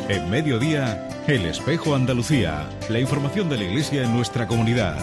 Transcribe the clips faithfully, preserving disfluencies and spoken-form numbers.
En Mediodía, El Espejo Andalucía. La información de la Iglesia en nuestra comunidad.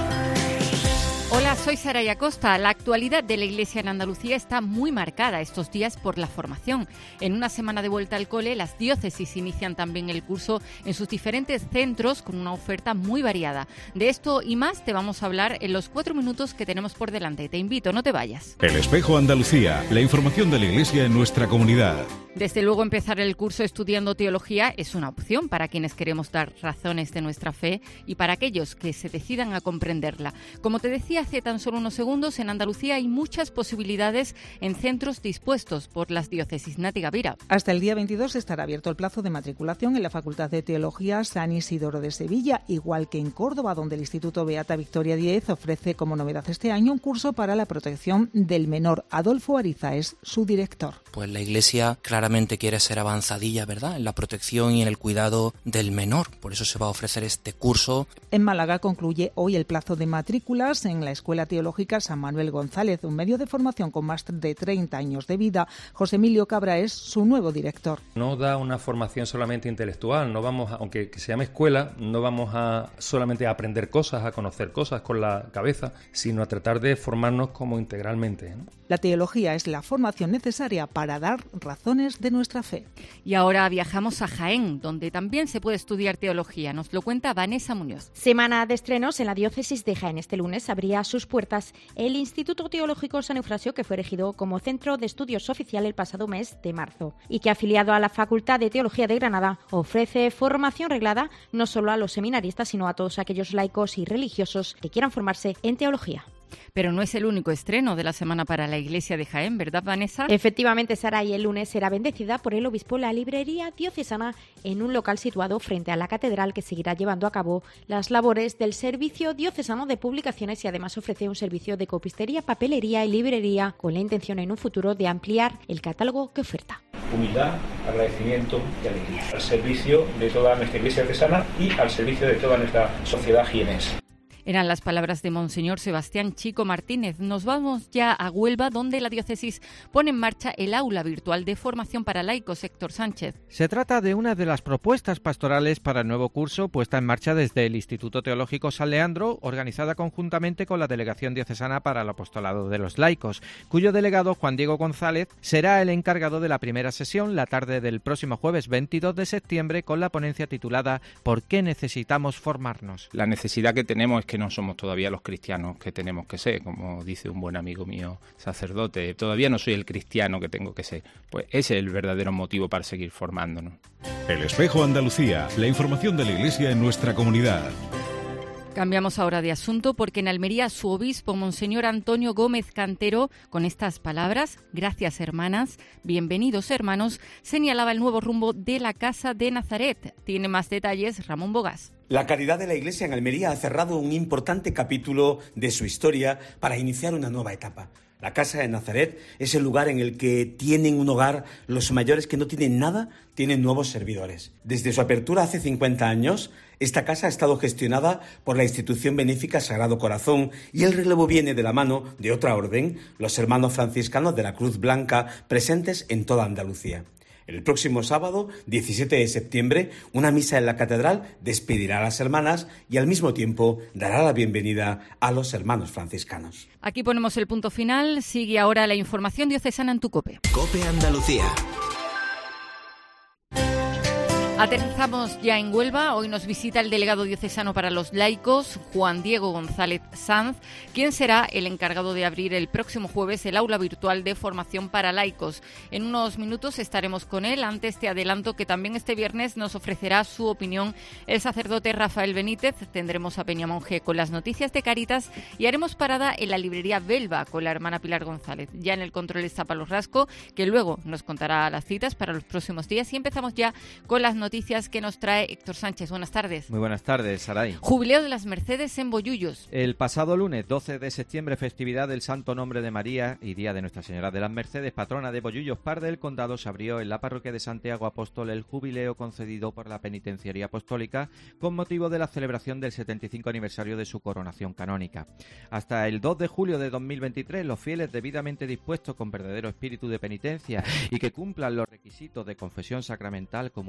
Hola, soy Saray Acosta. La actualidad de la Iglesia en Andalucía está muy marcada estos días por la formación. En una semana de vuelta al cole, las diócesis inician también el curso en sus diferentes centros con una oferta muy variada. De esto y más te vamos a hablar en los cuatro minutos que tenemos por delante. Te invito, no te vayas. El Espejo Andalucía. La información de la Iglesia en nuestra comunidad. Desde luego, empezar el curso estudiando teología es una opción para quienes queremos dar razones de nuestra fe y para aquellos que se decidan a comprenderla. Como te decía hace tan solo unos segundos, en Andalucía hay muchas posibilidades en centros dispuestos por las diócesis. Nati Gavira. Hasta el día veintidós estará abierto el plazo de matriculación en la Facultad de Teología San Isidoro de Sevilla, igual que en Córdoba, donde el Instituto Beata Victoria Díez ofrece como novedad este año un curso para la protección del menor. Adolfo Ariza es su director. Pues la Iglesia claramente quiere ser avanzadilla, ¿verdad?, en la protección y en el cuidado del menor. Por eso se va a ofrecer este curso. En Málaga concluye hoy el plazo de matrículas en la Escuela Teológica San Manuel González, un medio de formación con más de treinta años de vida. José Emilio Cabra es su nuevo director. No da una formación solamente intelectual, no vamos a, aunque se llame escuela, no vamos a solamente a aprender cosas, a conocer cosas con la cabeza, sino a tratar de formarnos como integralmente, ¿no? La teología es la formación necesaria para dar razones de nuestra fe. Y ahora viajamos a Jaén, donde también se puede estudiar teología. Nos lo cuenta Vanessa Muñoz. Semana de estrenos en la diócesis de Jaén. Este lunes abría sus puertas el Instituto Teológico San Eufrasio, que fue elegido como centro de estudios oficial el pasado mes de marzo y que, afiliado a la Facultad de Teología de Granada, ofrece formación reglada no solo a los seminaristas, sino a todos aquellos laicos y religiosos que quieran formarse en teología. Pero no es el único estreno de la semana para la Iglesia de Jaén, ¿verdad, Vanessa? Efectivamente, Sara, y el lunes será bendecida por el obispo la librería diocesana en un local situado frente a la catedral, que seguirá llevando a cabo las labores del Servicio Diocesano de Publicaciones y además ofrece un servicio de copistería, papelería y librería con la intención en un futuro de ampliar el catálogo que oferta. Humildad, agradecimiento y alegría. Al servicio de toda nuestra Iglesia diocesana y al servicio de toda nuestra sociedad jienense. Eran las palabras de Monseñor Sebastián Chico Martínez. Nos vamos ya a Huelva, donde la diócesis pone en marcha el aula virtual de formación para laicos. Héctor Sánchez. Se trata de una de las propuestas pastorales para el nuevo curso puesta en marcha desde el Instituto Teológico San Leandro, organizada conjuntamente con la Delegación Diocesana para el Apostolado de los Laicos, cuyo delegado, Juan Diego González, será el encargado de la primera sesión la tarde del próximo jueves veintidós de septiembre, con la ponencia titulada ¿Por qué necesitamos formarnos? La necesidad que tenemos es que que no somos todavía los cristianos que tenemos que ser, como dice un buen amigo mío sacerdote, todavía no soy el cristiano que tengo que ser. Pues ese es el verdadero motivo para seguir formándonos. El Espejo Andalucía, la información de la Iglesia en nuestra comunidad. Cambiamos ahora de asunto porque en Almería su obispo, Monseñor Antonio Gómez Cantero, con estas palabras: gracias hermanas, bienvenidos hermanos, señalaba el nuevo rumbo de la Casa de Nazaret. Tiene más detalles Ramón Bogás. La caridad de la Iglesia en Almería ha cerrado un importante capítulo de su historia para iniciar una nueva etapa. La Casa de Nazaret es el lugar en el que tienen un hogar los mayores que no tienen nada, tienen nuevos servidores. Desde su apertura hace cincuenta años, esta casa ha estado gestionada por la institución benéfica Sagrado Corazón y el relevo viene de la mano de otra orden, los hermanos franciscanos de la Cruz Blanca, presentes en toda Andalucía. El próximo sábado, diecisiete de septiembre, una misa en la catedral despedirá a las hermanas y al mismo tiempo dará la bienvenida a los hermanos franciscanos. Aquí ponemos el punto final. Sigue ahora la información diocesana en tu COPE. COPE Andalucía. Aterrizamos ya en Huelva. Hoy nos visita el delegado diocesano para los laicos, Juan Diego González Sanz, quien será el encargado de abrir el próximo jueves el aula virtual de formación para laicos. En unos minutos estaremos con él. Antes te adelanto que también este viernes nos ofrecerá su opinión el sacerdote Rafael Benítez. Tendremos a Peña Monje con las noticias de Cáritas y haremos parada en la librería Belva con la hermana Pilar González. Ya en el control está Pablo Rasco, que luego nos contará las citas para los próximos días. Y empezamos ya con las noticias noticias que nos trae Héctor Sánchez. Buenas tardes. Muy buenas tardes, Saray. Jubileo de las Mercedes en Bollullos. El pasado lunes doce de septiembre, festividad del Santo Nombre de María y Día de Nuestra Señora de las Mercedes, patrona de Bollullos Par del Condado, se abrió en la parroquia de Santiago Apóstol el jubileo concedido por la Penitenciaría Apostólica con motivo de la celebración del setenta y cinco aniversario de su coronación canónica. Hasta el dos de julio de dos mil veintitrés, los fieles debidamente dispuestos con verdadero espíritu de penitencia y que cumplan los requisitos de confesión sacramental, comunión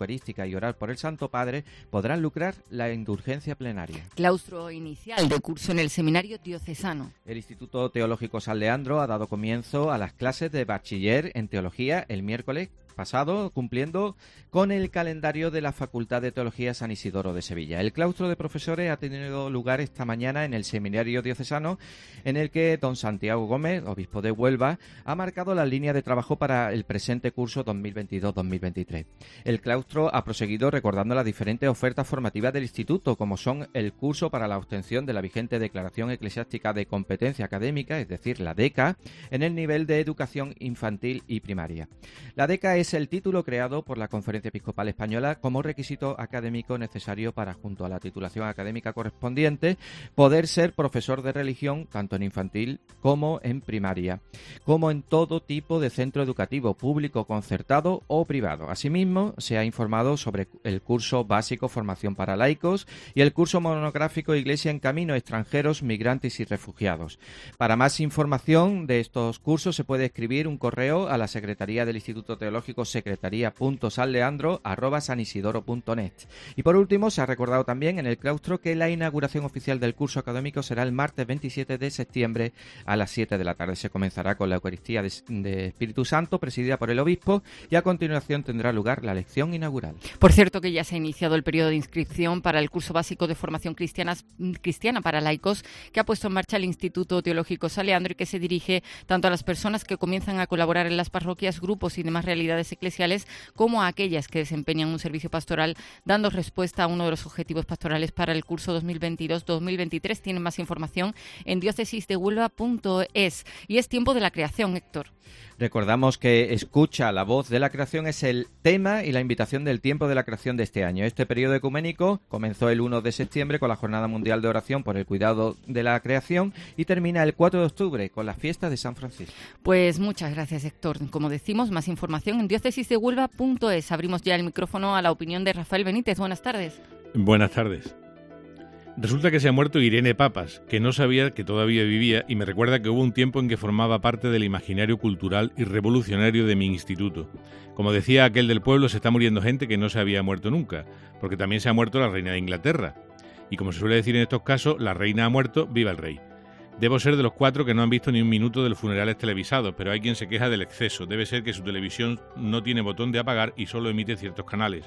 eucarística y orar por el Santo Padre podrán lucrar la indulgencia plenaria. Claustro inicial de curso en el Seminario Diocesano. El Instituto Teológico San Leandro ha dado comienzo a las clases de bachiller en teología el miércoles pasado, cumpliendo con el calendario de la Facultad de Teología San Isidoro de Sevilla. El claustro de profesores ha tenido lugar esta mañana en el Seminario Diocesano, en el que don Santiago Gómez, obispo de Huelva, ha marcado la línea de trabajo para el presente curso dos mil veintidós dos mil veintitrés. El claustro ha proseguido recordando las diferentes ofertas formativas del instituto, como son el curso para la obtención de la vigente Declaración Eclesiástica de Competencia Académica, es decir, la DECA, en el nivel de educación infantil y primaria. La DECA es el título creado por la Conferencia Episcopal Española como requisito académico necesario para, junto a la titulación académica correspondiente, poder ser profesor de religión tanto en infantil como en primaria, como en todo tipo de centro educativo, público, concertado o privado. Asimismo, se ha informado sobre el curso básico Formación para laicos y el curso monográfico Iglesia en Camino, extranjeros, migrantes y refugiados. Para más información de estos cursos se puede escribir un correo a la Secretaría del Instituto Teológico, secretaría punto sanleandro arroba sanisidoro punto net. Y por último, se ha recordado también en el claustro que la inauguración oficial del curso académico será el martes veintisiete de septiembre a las siete de la tarde. Se comenzará con la Eucaristía de, de Espíritu Santo, presidida por el obispo, y a continuación tendrá lugar la lección inaugural. Por cierto, que ya se ha iniciado el periodo de inscripción para el curso básico de formación cristiana, cristiana para laicos que ha puesto en marcha el Instituto Teológico San Leandro y que se dirige tanto a las personas que comienzan a colaborar en las parroquias, grupos y demás realidades eclesiales, como a aquellas que desempeñan un servicio pastoral, dando respuesta a uno de los objetivos pastorales para el curso dos mil veintidós dos mil veintitrés. Tienen más información en diócesis de huelva punto es. Y es tiempo de la creación, Héctor. Recordamos que Escucha la voz de la creación es el tema y la invitación del tiempo de la creación de este año. Este periodo ecuménico comenzó el primero de septiembre con la Jornada Mundial de Oración por el Cuidado de la Creación y termina el cuatro de octubre con la fiesta de San Francisco. Pues muchas gracias, Héctor. Como decimos, más información en diócesis de huelva punto es. Abrimos ya el micrófono a la opinión de Rafael Benítez. Buenas tardes. Buenas tardes. Resulta que se ha muerto Irene Papas, que no sabía que todavía vivía, y me recuerda que hubo un tiempo en que formaba parte del imaginario cultural y revolucionario de mi instituto. Como decía aquel del pueblo, se está muriendo gente que no se había muerto nunca, porque también se ha muerto la reina de Inglaterra. Y como se suele decir en estos casos, la reina ha muerto, viva el rey. Debo ser de los cuatro que no han visto ni un minuto de los funerales televisados, pero hay quien se queja del exceso. Debe ser que su televisión no tiene botón de apagar y solo emite ciertos canales.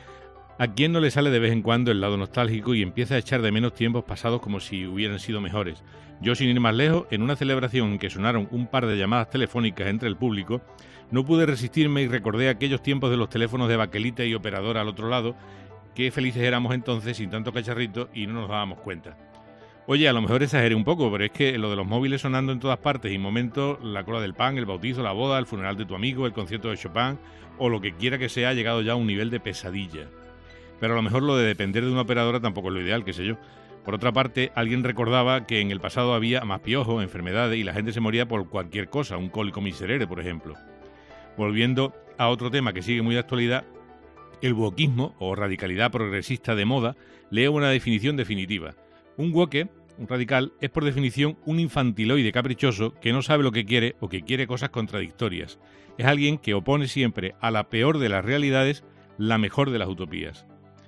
¿A quién no le sale de vez en cuando el lado nostálgico y empieza a echar de menos tiempos pasados como si hubieran sido mejores? Yo, sin ir más lejos, en una celebración en que sonaron un par de llamadas telefónicas entre el público, no pude resistirme y recordé aquellos tiempos de los teléfonos de baquelita y operadora al otro lado. Qué felices éramos entonces sin tanto cacharrito y no nos dábamos cuenta. Oye, a lo mejor exageré un poco, pero es que lo de los móviles sonando en todas partes y momentos, la cola del pan, el bautizo, la boda, el funeral de tu amigo, el concierto de Chopin o lo que quiera que sea ha llegado ya a un nivel de pesadilla. Pero a lo mejor lo de depender de una operadora tampoco es lo ideal, qué sé yo. Por otra parte, alguien recordaba que en el pasado había más piojos, enfermedades y la gente se moría por cualquier cosa, un cólico miserere, por ejemplo. Volviendo a otro tema que sigue muy de actualidad, el wokismo, o radicalidad progresista de moda, lee una definición definitiva. Un woke, un radical, es por definición un infantiloide caprichoso que no sabe lo que quiere o que quiere cosas contradictorias. Es alguien que opone siempre a la peor de las realidades la mejor de las utopías.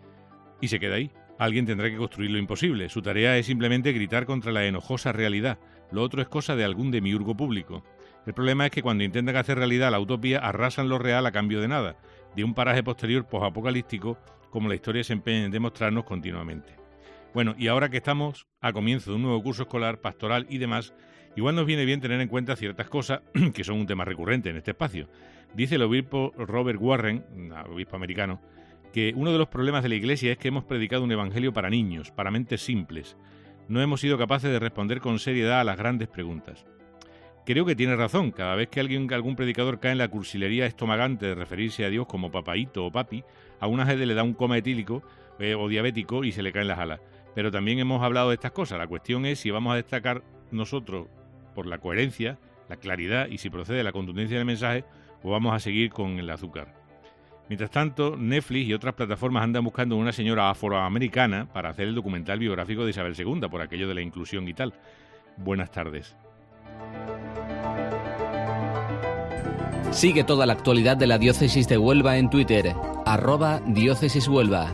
Y se queda ahí. Alguien tendrá que construir lo imposible. Su tarea es simplemente gritar contra la enojosa realidad. Lo otro es cosa de algún demiurgo público. El problema es que cuando intentan hacer realidad la utopía, arrasan lo real a cambio de nada, de un paraje posterior posapocalíptico, como la historia se empeña en demostrarnos continuamente. Bueno, y ahora que estamos a comienzo de un nuevo curso escolar, pastoral y demás, igual nos viene bien tener en cuenta ciertas cosas que son un tema recurrente en este espacio. Dice el obispo Robert Warren, obispo americano, que uno de los problemas de la Iglesia es que hemos predicado un evangelio para niños, para mentes simples. No hemos sido capaces de responder con seriedad a las grandes preguntas. Creo que tiene razón. Cada vez que alguien, algún predicador cae en la cursilería estomagante de referirse a Dios como papaíto o papi, a una gente le da un coma etílico eh, o diabético y se le caen las alas. Pero también hemos hablado de estas cosas. La cuestión es si vamos a destacar nosotros por la coherencia, la claridad y si procede la contundencia del mensaje o vamos a seguir con el azúcar. Mientras tanto, Netflix y otras plataformas andan buscando una señora afroamericana para hacer el documental biográfico de Isabel segunda, por aquello de la inclusión y tal. Buenas tardes. Sigue toda la actualidad de la Diócesis de Huelva en Twitter, arroba Diócesis Huelva.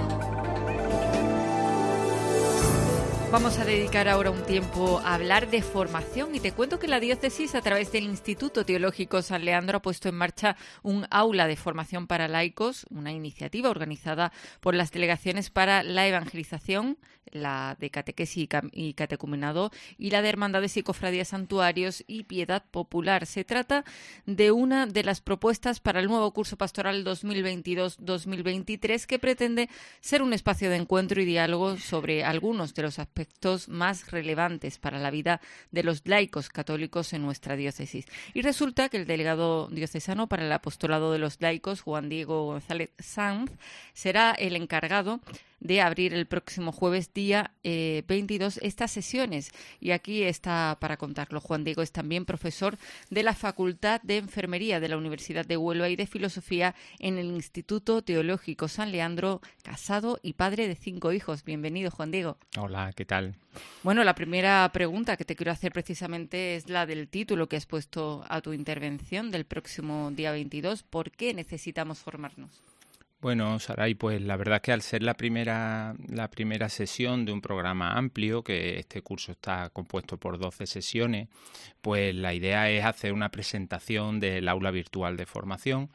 Vamos a dedicar ahora un tiempo a hablar de formación y te cuento que la diócesis, a través del Instituto Teológico San Leandro, ha puesto en marcha un aula de formación para laicos, una iniciativa organizada por las delegaciones para la evangelización, la de catequesis y catecumenado y la de hermandades y cofradías, santuarios y piedad popular. Se trata de una de las propuestas para el nuevo curso pastoral dos mil veintidós dos mil veintitrés que pretende ser un espacio de encuentro y diálogo sobre algunos de los aspectos más relevantes para la vida de los laicos católicos en nuestra diócesis. Y resulta que el delegado diocesano para el apostolado de los laicos, Juan Diego González Sanz, será el encargado de abrir el próximo jueves día eh, veintidós estas sesiones. Y aquí está para contarlo Juan Diego. Es también profesor de la Facultad de Enfermería de la Universidad de Huelva y de Filosofía en el Instituto Teológico San Leandro, casado y padre de cinco hijos. Bienvenido, Juan Diego. Hola, ¿qué tal? Bueno, la primera pregunta que te quiero hacer precisamente es la del título que has puesto a tu intervención del próximo día veintidós. ¿Por qué necesitamos formarnos? Bueno, Saray, pues la verdad es que al ser la primera, la primera sesión de un programa amplio, que este curso está compuesto por doce sesiones, pues la idea es hacer una presentación del aula virtual de formación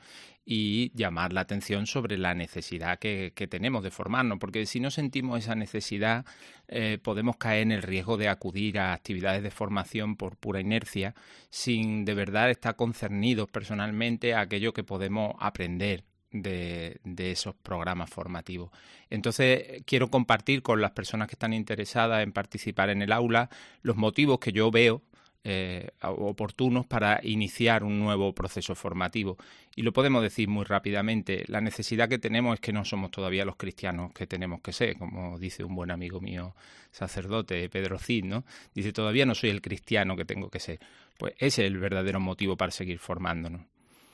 y llamar la atención sobre la necesidad que, que tenemos de formarnos, porque si no sentimos esa necesidad eh, podemos caer en el riesgo de acudir a actividades de formación por pura inercia, sin de verdad estar concernidos personalmente a aquello que podemos aprender De, de esos programas formativos. Entonces, quiero compartir con las personas que están interesadas en participar en el aula los motivos que yo veo eh, oportunos para iniciar un nuevo proceso formativo. Y lo podemos decir muy rápidamente. La necesidad que tenemos es que no somos todavía los cristianos que tenemos que ser, como dice un buen amigo mío, sacerdote, Pedro Cid, ¿no? Dice, todavía no soy el cristiano que tengo que ser. Pues ese es el verdadero motivo para seguir formándonos.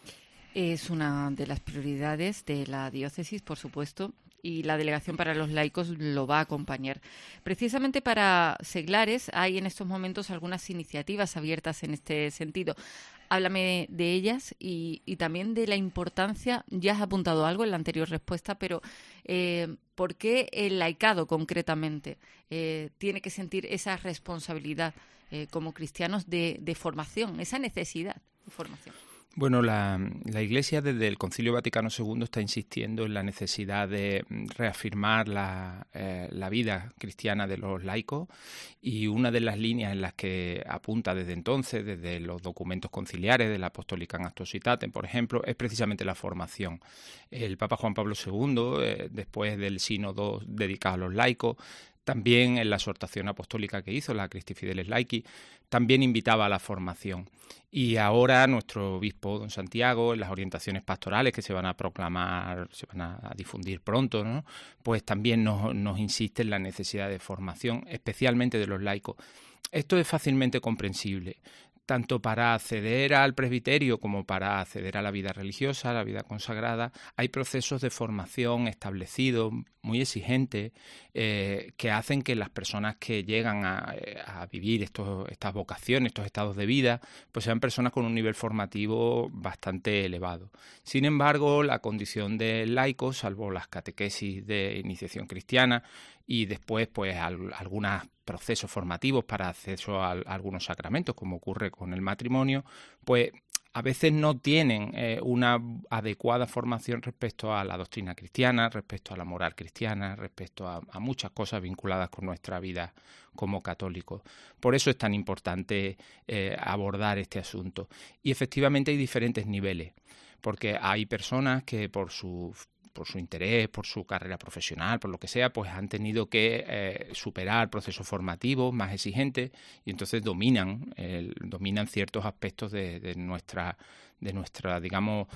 Es una de las prioridades de la diócesis, por supuesto, y la Delegación para los Laicos lo va a acompañar. Precisamente para seglares hay en estos momentos algunas iniciativas abiertas en este sentido. Háblame de ellas y, y también de la importancia, ya has apuntado algo en la anterior respuesta, pero eh, ¿por qué el laicado concretamente eh, tiene que sentir esa responsabilidad eh, como cristianos de, de formación, esa necesidad de formación? Bueno, la, la Iglesia desde el Concilio Vaticano segundo está insistiendo en la necesidad de reafirmar la, eh, la vida cristiana de los laicos, y una de las líneas en las que apunta desde entonces, desde los documentos conciliares de la Apostolicam Actuositatem, por ejemplo, es precisamente la formación. El Papa Juan Pablo segundo, eh, después del sínodo dedicado a los laicos, también en la exhortación apostólica que hizo, la Christi Fideles Laici, también invitaba a la formación. Y ahora nuestro obispo, don Santiago, en las orientaciones pastorales que se van a proclamar, se van a difundir pronto, ¿no?, pues también nos, nos insiste en la necesidad de formación, especialmente de los laicos. Esto es fácilmente comprensible, tanto para acceder al presbiterio como para acceder a la vida religiosa, a la vida consagrada. Hay procesos de formación establecidos, muy exigentes, eh, que hacen que las personas que llegan a, a vivir estos, estas vocaciones, estos estados de vida, pues sean personas con un nivel formativo bastante elevado. Sin embargo, la condición de laico, salvo las catequesis de iniciación cristiana y después pues al, algunos procesos formativos para acceso a, a algunos sacramentos, como ocurre con el matrimonio, pues a veces no tienen eh, una adecuada formación respecto a la doctrina cristiana, respecto a la moral cristiana, respecto a, a muchas cosas vinculadas con nuestra vida como católicos. Por eso es tan importante eh, abordar este asunto. Y efectivamente hay diferentes niveles, porque hay personas que por su por su interés, por su carrera profesional, por lo que sea, pues han tenido que eh, superar procesos formativos más exigentes y entonces dominan, eh, dominan ciertos aspectos de, de nuestra, de nuestra, digamos,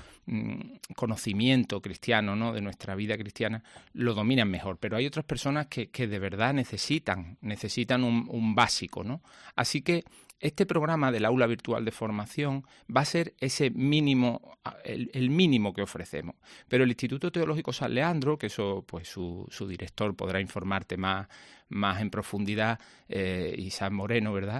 conocimiento cristiano, ¿no?, de nuestra vida cristiana, lo dominan mejor. Pero hay otras personas que, que de verdad necesitan, necesitan un, un básico, ¿no? Así que este programa del aula virtual de formación va a ser ese mínimo, el, el mínimo que ofrecemos. Pero el Instituto Teológico San Leandro, que eso pues su, su director podrá informarte más, más en profundidad, eh, Isaac Moreno, ¿verdad?,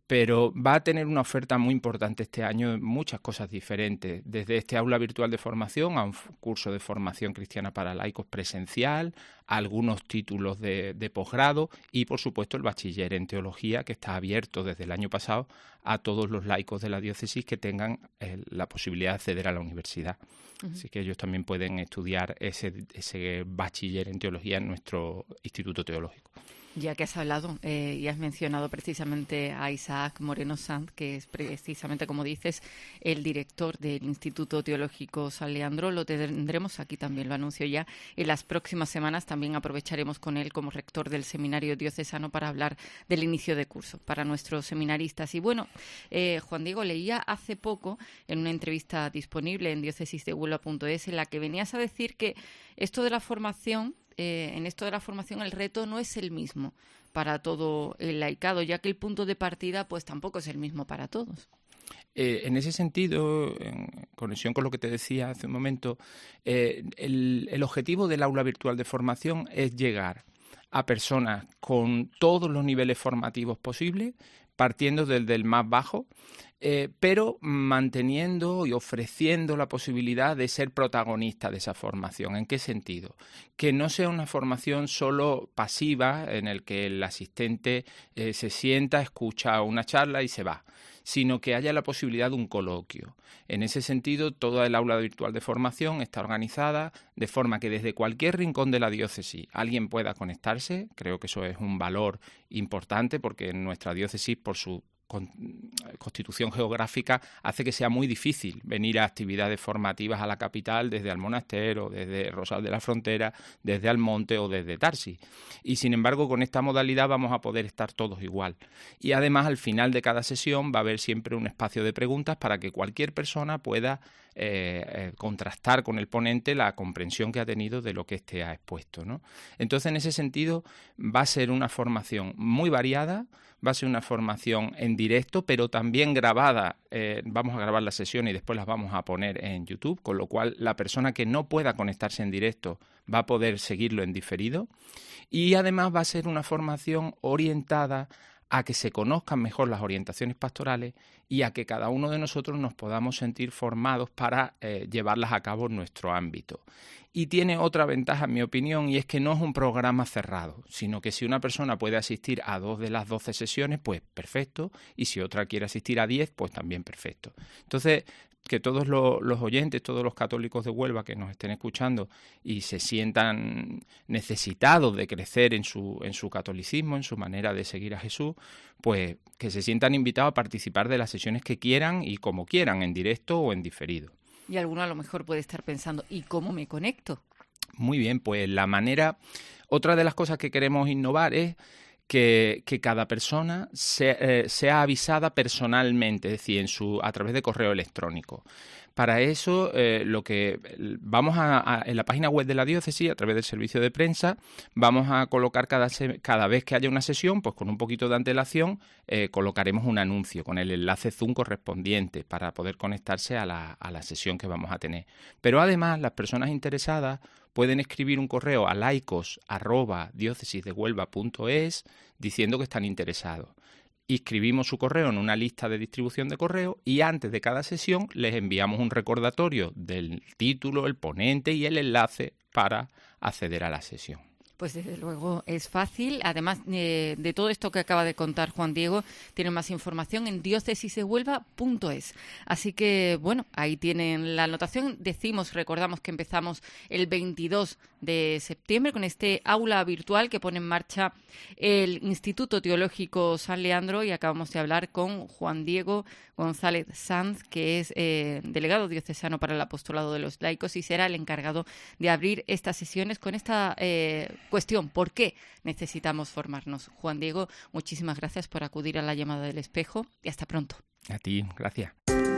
pero va a tener una oferta muy importante este año en muchas cosas diferentes, desde este aula virtual de formación a un curso de formación cristiana para laicos presencial, a algunos títulos de, de posgrado y, por supuesto, el bachiller en teología, que está abierto desde el año pasado a todos los laicos de la diócesis que tengan eh, la posibilidad de acceder a la universidad. Uh-huh. Así que ellos también pueden estudiar ese, ese bachiller en teología en nuestro Instituto Teológico. Ya que has hablado eh, y has mencionado precisamente a Isaac Moreno Sanz, que es precisamente, como dices, el director del Instituto Teológico San Leandro, lo tendremos aquí también, lo anuncio ya, en las próximas semanas. También aprovecharemos con él como rector del Seminario Diocesano para hablar del inicio de curso para nuestros seminaristas. Y bueno, eh, Juan Diego, leía hace poco en una entrevista disponible en diócesis de huelva punto es en la que venías a decir que esto de la formación Eh, en esto de la formación el reto no es el mismo para todo el laicado, ya que el punto de partida pues tampoco es el mismo para todos. Eh, en ese sentido, en conexión con lo que te decía hace un momento, eh, el, el objetivo del aula virtual de formación es llegar a personas con todos los niveles formativos posibles, partiendo desde el más bajo, eh, pero manteniendo y ofreciendo la posibilidad de ser protagonista de esa formación. ¿En qué sentido? Que no sea una formación solo pasiva en el que el asistente eh, se sienta, escucha una charla y se va, sino que haya la posibilidad de un coloquio. En ese sentido, toda el aula virtual de formación está organizada de forma que desde cualquier rincón de la diócesis alguien pueda conectarse. Creo que eso es un valor importante porque en nuestra diócesis, por su constitución geográfica, hace que sea muy difícil venir a actividades formativas a la capital desde Almonastero, desde Rosal de la Frontera, desde Almonte o desde Tarsis. Y sin embargo, con esta modalidad vamos a poder estar todos igual. Y además, al final de cada sesión va a haber siempre un espacio de preguntas para que cualquier persona pueda eh, eh, contrastar con el ponente la comprensión que ha tenido de lo que éste ha expuesto, ¿no? Entonces, en ese sentido, va a ser una formación muy variada, va a ser una formación en directo, pero también grabada. Eh, vamos a grabar las sesiones y después las vamos a poner en YouTube, con lo cual la persona que no pueda conectarse en directo va a poder seguirlo en diferido. Y además va a ser una formación orientada a que se conozcan mejor las orientaciones pastorales y a que cada uno de nosotros nos podamos sentir formados para eh, llevarlas a cabo en nuestro ámbito. Y tiene otra ventaja, en mi opinión, y es que no es un programa cerrado, sino que si una persona puede asistir a dos de las doce sesiones, pues perfecto, y si otra quiere asistir a diez, pues también perfecto. Entonces, que todos los, los oyentes, todos los católicos de Huelva que nos estén escuchando y se sientan necesitados de crecer en su, en su catolicismo, en su manera de seguir a Jesús, pues que se sientan invitados a participar de las sesiones que quieran y como quieran, en directo o en diferido. Y alguno a lo mejor puede estar pensando, ¿y cómo me conecto? Muy bien, pues la manera... Otra de las cosas que queremos innovar es que, que cada persona sea, eh, sea avisada personalmente, es decir, en su, a través de correo electrónico. Para eso, eh, lo que vamos a, a en la página web de la diócesis, a través del servicio de prensa, vamos a colocar cada, se, cada vez que haya una sesión, pues con un poquito de antelación, eh, colocaremos un anuncio con el enlace Zoom correspondiente para poder conectarse a la, a la sesión que vamos a tener. Pero además, las personas interesadas pueden escribir un correo a laicos arroba diócesis de huelva punto es diciendo que están interesados. Inscribimos su correo en una lista de distribución de correo y antes de cada sesión les enviamos un recordatorio del título, el ponente y el enlace para acceder a la sesión. Pues desde luego es fácil. Además eh, de todo esto que acaba de contar Juan Diego, tienen más información en diócesis de huelva punto es. Así que, bueno, ahí tienen la anotación. Decimos, recordamos que empezamos el veintidós de septiembre con este aula virtual que pone en marcha el Instituto Teológico San Leandro y acabamos de hablar con Juan Diego González Sanz, que es eh, delegado diocesano para el apostolado de los laicos y será el encargado de abrir estas sesiones con esta eh, cuestión, ¿por qué necesitamos formarnos? Juan Diego, muchísimas gracias por acudir a la llamada del espejo y hasta pronto. A ti, gracias.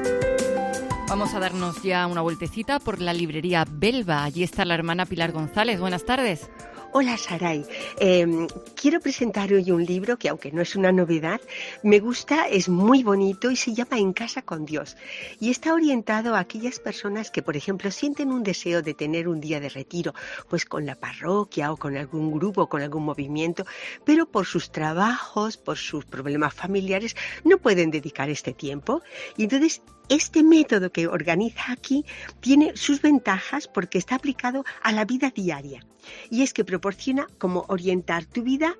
Vamos a darnos ya una vueltecita por la librería Belva. Allí está la hermana Pilar González. Buenas tardes. Hola Saray, eh, quiero presentar hoy un libro que, aunque no es una novedad, me gusta, es muy bonito y se llama En casa con Dios. Y está orientado a aquellas personas que, por ejemplo, sienten un deseo de tener un día de retiro, pues con la parroquia o con algún grupo, con algún movimiento, pero por sus trabajos, por sus problemas familiares, no pueden dedicar este tiempo. Y entonces, este método que organiza aquí tiene sus ventajas porque está aplicado a la vida diaria. Y es que proporciona cómo orientar tu vida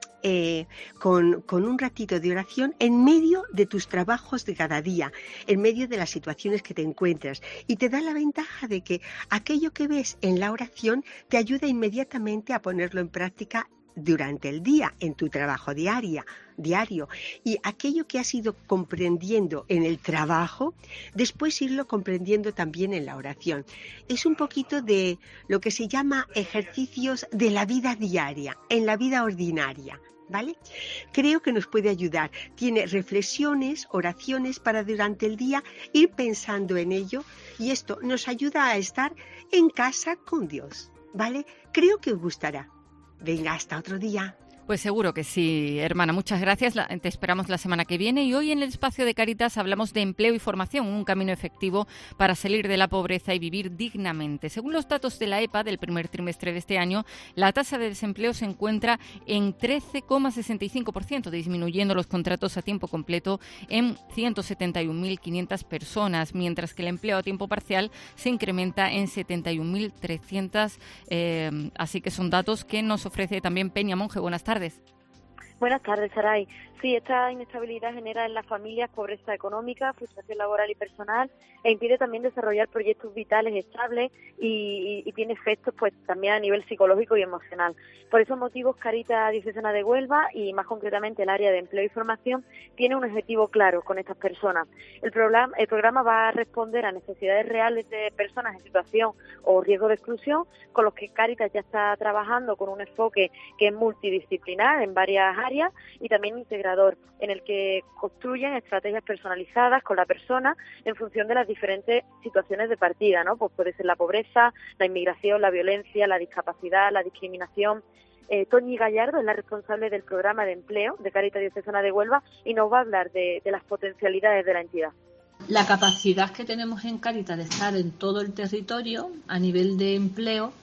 eh, con, con un ratito de oración en medio de tus trabajos de cada día, en medio de las situaciones que te encuentras. Y te da la ventaja de que aquello que ves en la oración te ayuda inmediatamente a ponerlo en práctica durante el día, en tu trabajo diaria, diario. Y aquello que has ido comprendiendo en el trabajo, después irlo comprendiendo también en la oración. Es un poquito de lo que se llama ejercicios de la vida diaria, en la vida ordinaria, ¿vale? Creo que nos puede ayudar. Tiene reflexiones, oraciones para durante el día ir pensando en ello, y esto nos ayuda a estar en casa con Dios, ¿vale? Creo que os gustará. Venga, hasta otro día. Pues seguro que sí, hermana. Muchas gracias. La, te esperamos la semana que viene. Y hoy en el espacio de Cáritas hablamos de empleo y formación, un camino efectivo para salir de la pobreza y vivir dignamente. Según los datos de la E P A del primer trimestre de este año, la tasa de desempleo se encuentra en trece coma sesenta y cinco por ciento, disminuyendo los contratos a tiempo completo en ciento setenta y un mil quinientas personas, mientras que el empleo a tiempo parcial se incrementa en setenta y un mil trescientos. Eh, así que son datos que nos ofrece también Peña Monge. Buenas tardes. Buenas tardes, Saray. Sí, esta inestabilidad genera en las familias pobreza económica, frustración laboral y personal, e impide también desarrollar proyectos vitales estables y, y, y tiene efectos pues también a nivel psicológico y emocional. Por esos motivos, Cáritas Diocesana de Huelva y más concretamente el área de empleo y formación tiene un objetivo claro con estas personas. El programa, el programa va a responder a necesidades reales de personas en situación o riesgo de exclusión, con los que Cáritas ya está trabajando con un enfoque que es multidisciplinar en varias áreas y también integrador, en el que construyen estrategias personalizadas con la persona en función de las diferentes situaciones de partida, ¿no? Pues puede ser la pobreza, la inmigración, la violencia, la discapacidad, la discriminación. Eh, Toñi Gallardo es la responsable del programa de empleo de Cáritas Diocesana de Huelva y nos va a hablar de, de las potencialidades de la entidad. La capacidad que tenemos en Cáritas de estar en todo el territorio a nivel de empleo,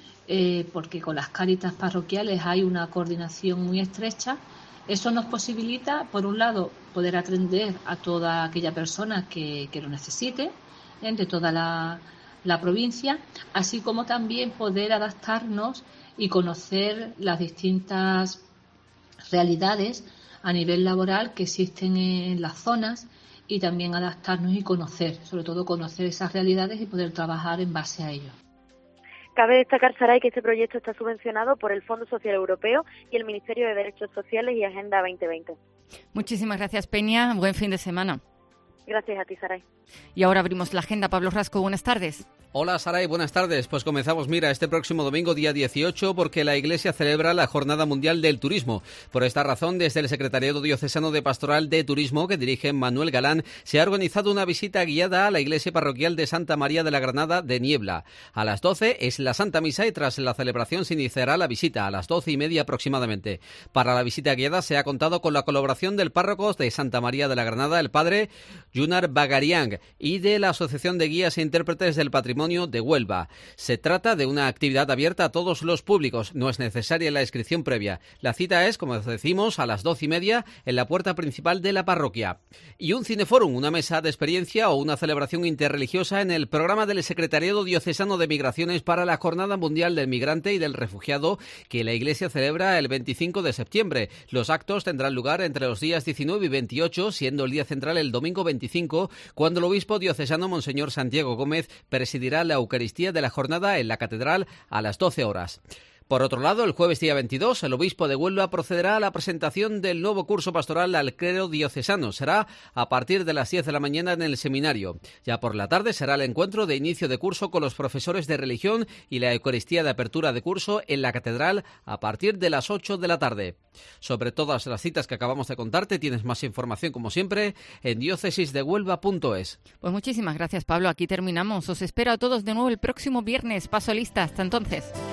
eh, porque con las Cáritas parroquiales hay una coordinación muy estrecha. Eso nos posibilita, por un lado, poder atender a toda aquella persona que, que lo necesite, ¿eh? de toda la, la provincia, así como también poder adaptarnos y conocer las distintas realidades a nivel laboral que existen en las zonas y también adaptarnos y conocer, sobre todo conocer esas realidades y poder trabajar en base a ello. Cabe destacar, Saray, que este proyecto está subvencionado por el Fondo Social Europeo y el Ministerio de Derechos Sociales y Agenda veinte veinte. Muchísimas gracias, Peña. Buen fin de semana. Gracias a ti, Saray. Y ahora abrimos la agenda. Pablo Rasco, buenas tardes. Hola Saray, buenas tardes. Pues comenzamos, mira, este próximo domingo, día dieciocho, porque la Iglesia celebra la Jornada Mundial del Turismo. Por esta razón, desde el Secretariado Diocesano de Pastoral de Turismo, que dirige Manuel Galán, se ha organizado una visita guiada a la Iglesia Parroquial de Santa María de la Granada de Niebla. A las doce es la Santa Misa y tras la celebración se iniciará la visita, a las doce y media aproximadamente. Para la visita guiada se ha contado con la colaboración del párroco de Santa María de la Granada, el padre Yunar Bagariang, y de la Asociación de Guías e Intérpretes del Patrimonio de Huelva. Se trata de una actividad abierta a todos los públicos, no es necesaria la inscripción previa. La cita es, como decimos, a las doce y media en la puerta principal de la parroquia. Y un cineforum, una mesa de experiencia o una celebración interreligiosa en el programa del Secretariado Diocesano de Migraciones para la Jornada Mundial del Migrante y del Refugiado que la Iglesia celebra el veinticinco de septiembre. Los actos tendrán lugar entre los días diecinueve y veintiocho, siendo el día central el domingo veinticinco, cuando el obispo diocesano Monseñor Santiago Gómez presidirá la Eucaristía de la jornada en la Catedral a las doce horas. Por otro lado, el jueves día veintidós, el obispo de Huelva procederá a la presentación del nuevo curso pastoral al clero diocesano. Será a partir de las diez de la mañana en el seminario. Ya por la tarde será el encuentro de inicio de curso con los profesores de religión y la Eucaristía de apertura de curso en la Catedral a partir de las ocho de la tarde. Sobre todas las citas que acabamos de contarte, tienes más información, como siempre, en diócesis de huelva punto es. Pues muchísimas gracias, Pablo. Aquí terminamos. Os espero a todos de nuevo el próximo viernes. Paso lista. Hasta entonces.